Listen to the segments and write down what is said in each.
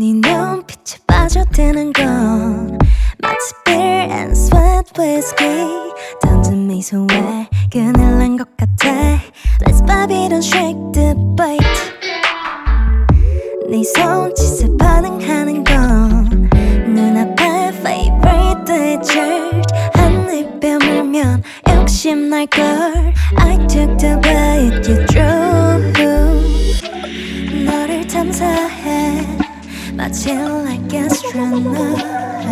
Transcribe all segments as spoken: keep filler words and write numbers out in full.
네 눈빛에 빠져드는 건 마치 beer and sweat whiskey 던진 미소에 그늘 난 것 같아. Let's pop it and shake the bait. 네 손짓에 반응하는 건 눈앞에 favorite dessert 한 입에 물면 욕심 날걸. I took the bait you drew. 너를 탐사해 마치 like astronaut.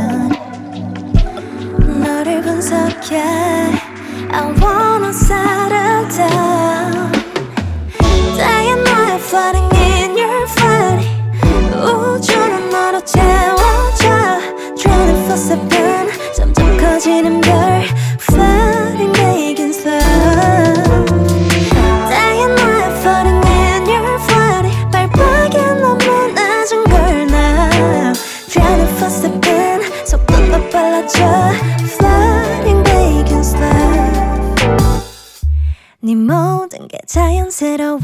너를 분석해 I wanna settle down. Day and night floating in your body. 우주는 너로 채워져 twenty-four seven 점점 커지는 별 floating making slow. Day and night floating in your body. 발박이 너무 낮은 걸 now twenty-four seven 속도가 빨라져 floating making slow. 네 모든 게 자연스러워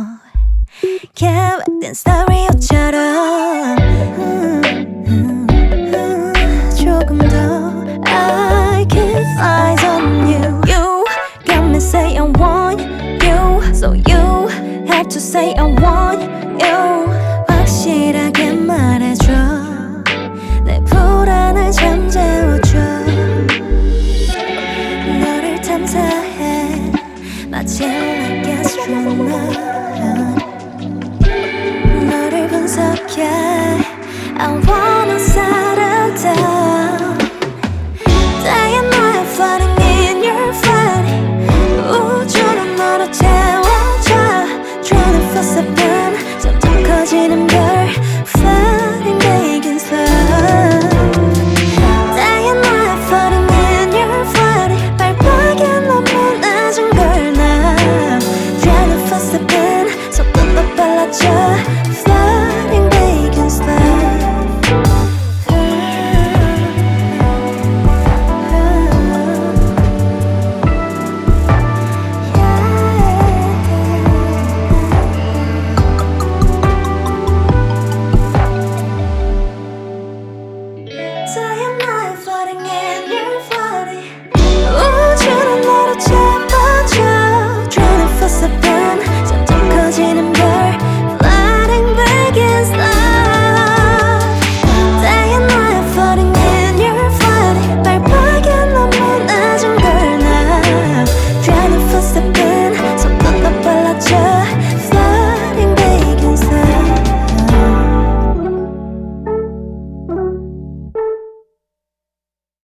계획된 스토리처럼. 음, 음, 음, 조금 더 I keep eyes on you. You got me say I want you, so you have to say I want you. 확실하게 말해줘 내 불안을 잠재워줘. 너를 탐사해 마치 like astronaut. 너를 분석해 I wanna say